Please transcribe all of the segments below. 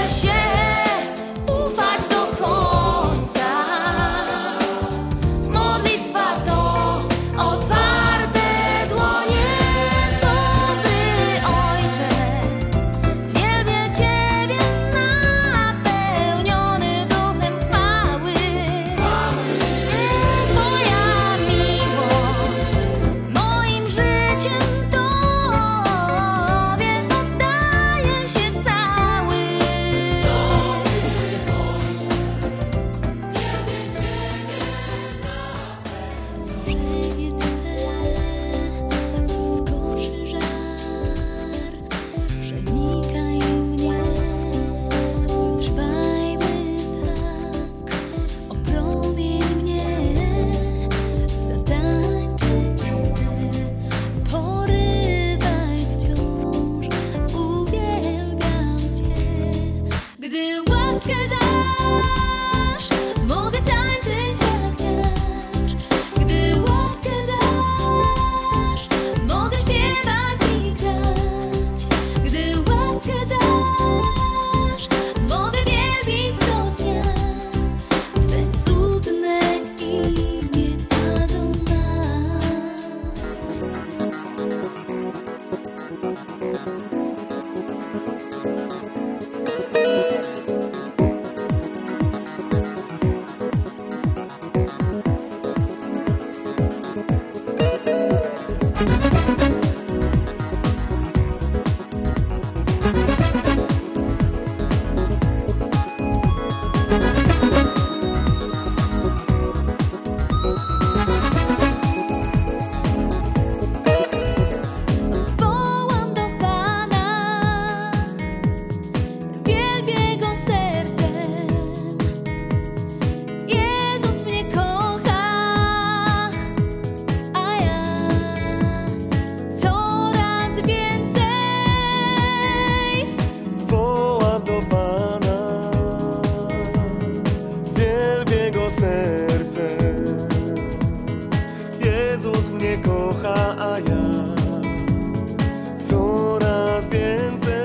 Jezus mnie kocha, a ja coraz więcej.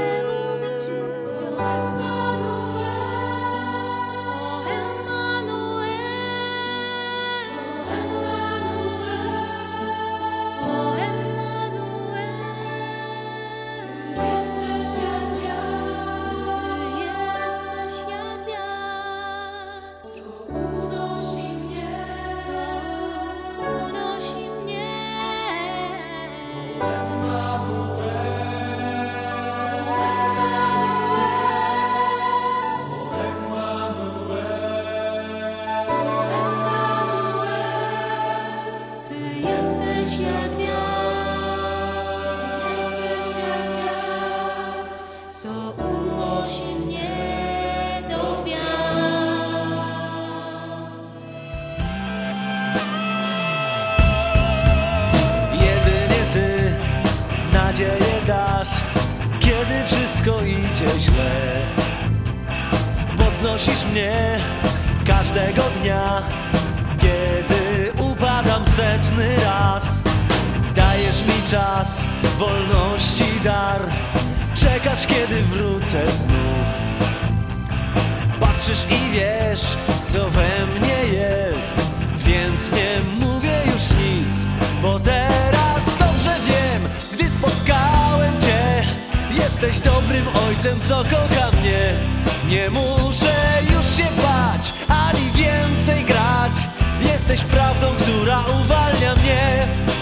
Nadzieję dasz, kiedy wszystko idzie źle. Podnosisz mnie każdego dnia, kiedy upadam setny raz. Dajesz mi czas, wolności dar, czekasz, kiedy wrócę znów. Patrzysz i wiesz, co we mnie jest, więc nie mówię już nic, bo teraz dobrze wiem, gdy spotkałem Cię. Jesteś dobrym ojcem, co kocha mnie. Nie muszę już się bać, ani więcej grać. Jesteś prawdą, która uwalnia mnie.